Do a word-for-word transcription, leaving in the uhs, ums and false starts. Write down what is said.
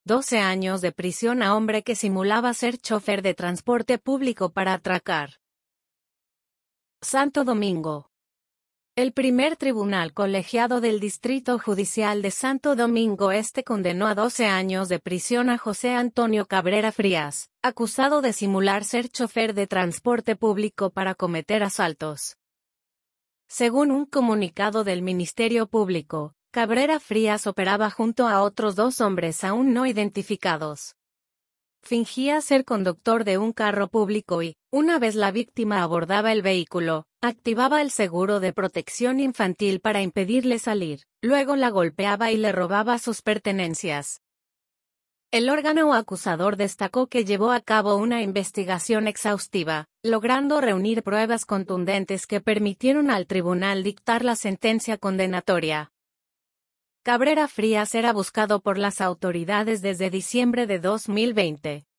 doce años de prisión a hombre que simulaba ser chofer de transporte público para atracar. Santo Domingo. El primer tribunal colegiado del Distrito Judicial de Santo Domingo Este condenó a doce años de prisión a José Antonio Cabrera Frías, acusado de simular ser chofer de transporte público para cometer asaltos. Según un comunicado del Ministerio Público, Cabrera Frías operaba junto a otros dos hombres aún no identificados. Fingía ser conductor de un carro público y, una vez la víctima abordaba el vehículo, activaba el seguro de protección infantil para impedirle salir, luego la golpeaba y le robaba sus pertenencias. El órgano acusador destacó que llevó a cabo una investigación exhaustiva, logrando reunir pruebas contundentes que permitieron al tribunal dictar la sentencia condenatoria. Cabrera Frías era buscado por las autoridades desde diciembre de dos mil veinte.